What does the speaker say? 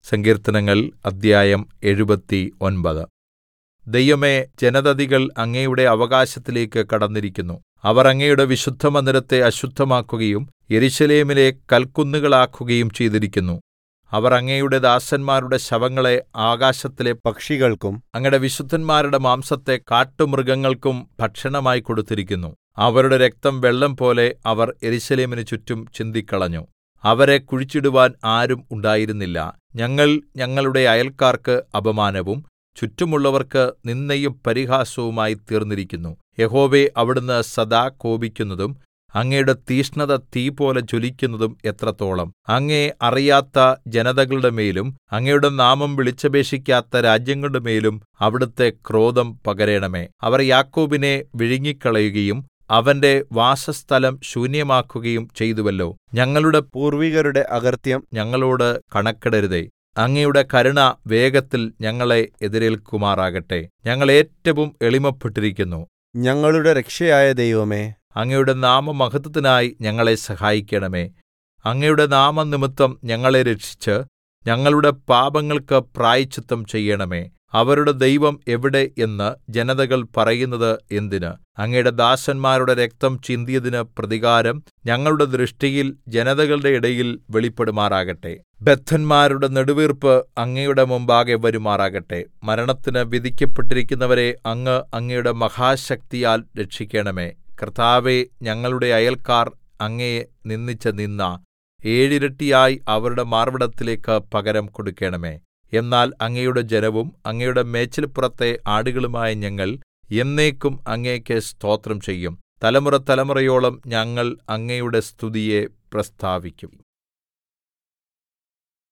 സങ്കീർത്തനങ്ങൾ അദ്ധ്യായം 79. ദൈവമേ, ജനതതികൾ അങ്ങയുടെ അവകാശത്തിലേക്ക് കടന്നിരിക്കുന്നു. അവർ അങ്ങയുടെ വിശുദ്ധമന്ദിരത്തെ അശുദ്ധമാക്കുകയും യെരൂശലേമിനെ കൽക്കുന്നുകളാക്കുകയും ചെയ്തിരിക്കുന്നു. അവർ അങ്ങയുടെ ദാസന്മാരുടെ ശവങ്ങളെ ആകാശത്തിലെ പക്ഷികൾക്കും അങ്ങയുടെ വിശുദ്ധന്മാരുടെ മാംസത്തെ കാട്ടുമൃഗങ്ങൾക്കും ഭക്ഷണമായി കൊടുത്തിരിക്കുന്നു. അവരുടെ രക്തം വെള്ളംപോലെ അവർ യെരൂശലേമിന് ചുറ്റും ചിന്തിക്കളഞ്ഞു. അവരെ കുഴിച്ചിടുവാൻ ആരും ഉണ്ടായിരുന്നില്ല. ഞങ്ങൾ ഞങ്ങളുടെ അയൽക്കാർക്ക് അപമാനവും ചുറ്റുമുള്ളവർക്ക് നിന്ദയും പരിഹാസവുമായി തീർന്നിരിക്കുന്നു. യഹോവേ, അവിടുന്ന് സദാ കോപിക്കുന്നതും അങ്ങയുടെ തീക്ഷ്ണത തീപോലെ ജ്വലിക്കുന്നതും എത്രത്തോളം! അങ്ങയെ അറിയാത്ത ജനതകളുടെ മേലും അങ്ങയുടെ നാമം വിളിച്ചപേക്ഷിക്കാത്ത രാജ്യങ്ങളുടെ മേലും അവിടുത്തെ ക്രോധം പകരണമേ. അവർ യാക്കോബിനെ വിഴുങ്ങിക്കളയുകയും അവന്റെ വാസസ്ഥലം ശൂന്യമാക്കുകയും ചെയ്തുവല്ലോ. ഞങ്ങളുടെ പൂർവ്വികരുടെ അകൃത്യം ഞങ്ങളോട് കണക്കിടരുതേ. അങ്ങയുടെ കരുണ വേഗത്തിൽ ഞങ്ങളെ എതിരേൽക്കുമാറാകട്ടെ. ഞങ്ങൾ ഏറ്റവും എളിമപ്പെട്ടിരിക്കുന്നു. ഞങ്ങളുടെ രക്ഷയായ ദൈവമേ, അങ്ങയുടെ നാമമഹത്വത്തിനായി ഞങ്ങളെ സഹായിക്കണമേ. അങ്ങയുടെ നാമംനിമിത്തം ഞങ്ങളെ രക്ഷിച്ച് ഞങ്ങളുടെ പാപങ്ങൾക്ക് പ്രായശ്ചിത്തം ചെയ്യണമേ. അവരുടെ ദൈവം എവിടെ എന്ന് ജനതകൾ പറയുന്നത് എന്തിന്? അങ്ങയുടെ ദാസന്മാരുടെ രക്തം ചിന്തിയതിന് പ്രതികാരം ഞങ്ങളുടെ ദൃഷ്ടിയിൽ ജനതകളുടെ ഇടയിൽ വെളിപ്പെടുമാറാകട്ടെ. ബദ്ധന്മാരുടെ നെടുവീർപ്പ് അങ്ങയുടെ മുമ്പാകെ വരുമാറാകട്ടെ. മരണത്തിന് വിധിക്കപ്പെട്ടിരിക്കുന്നവരെ അങ്ങ് അങ്ങയുടെ മഹാശക്തിയാൽ രക്ഷിക്കണമേ. കർത്താവേ, ഞങ്ങളുടെ അയൽക്കാർ അങ്ങയെ നിന്ദിച്ച നിന്ദ ഏഴിരട്ടിയായി അവരുടെ മാർവ്വിടത്തിലേക്ക് പകരം കൊടുക്കണമേ. എന്നാൽ അങ്ങയുടെ ജനവും അങ്ങയുടെ മേച്ചിൽപ്പുറത്തെ ആടുകളുമായ ഞങ്ങൾ എന്നേക്കും അങ്ങേക്ക് സ്തോത്രം ചെയ്യും. തലമുറതലമുറയോളം ഞങ്ങൾ അങ്ങയുടെ സ്തുതിയെ പ്രസ്താവിക്കും.